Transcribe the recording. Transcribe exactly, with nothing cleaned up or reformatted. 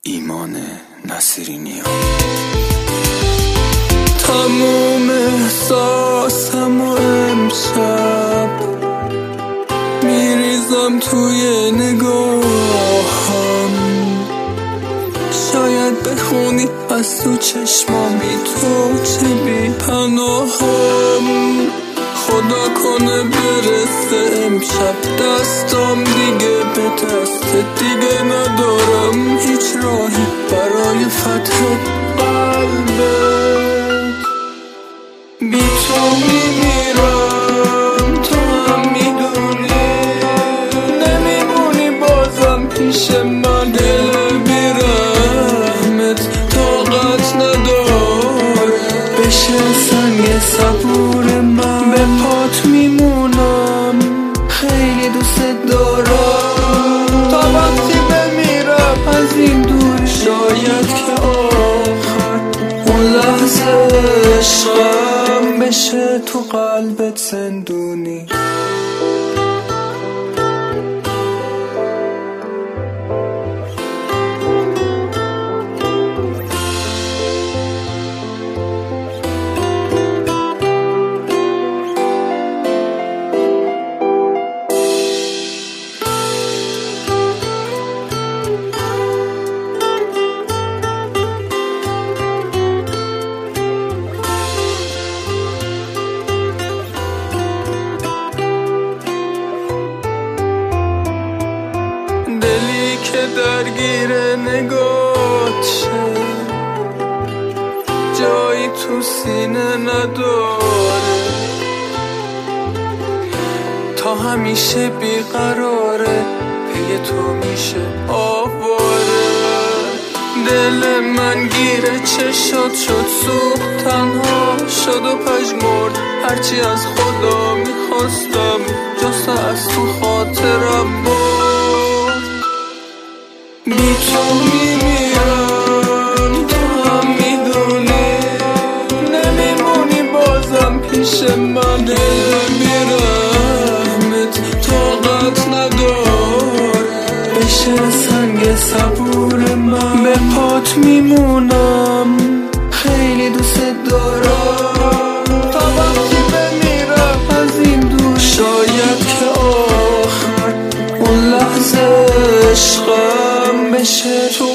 ایمان نصیرینی ها. تموم احساسم و امشب میریزم توی نگاهم، شاید بخونی از تو چشمامی تو چه بی پناهم. خدا کنه برسه امشب دستم دیگه به دست، دیگه ندارم هیچ راهی برای فتح قلبت. بی تو میمیرم تو هم میدونی، نمیمونی بازم پیش من. دل بیرحمت طاقت نداره بشه سنگ صبور من. به پات میمونم خیلی دوست دارم تا وقتی بمیرم از این دوری. شاید که آخر اون لحظه عشقم بشه تو قلبت زندونی. دلی که درگیر نگات شه جایی تو سینه نداره، تا همیشه بیقراره پی تو میشه آواره. دل من گیره چشات شد سوخت، تنها شد و پژمرد. هرچی از خدا میخواستم جست از تو خاطرم برد. بی تو میمیرم تو هم میدونی، نمیمونی بازم پیش من. دل بیرحمت طاقت نداره بشه سنگ صبور من. به پات میمونم خیلی دوست دارم تا وقتی بمیرم از این دور. شاید که آخر اون لحظه عشقم بشه تو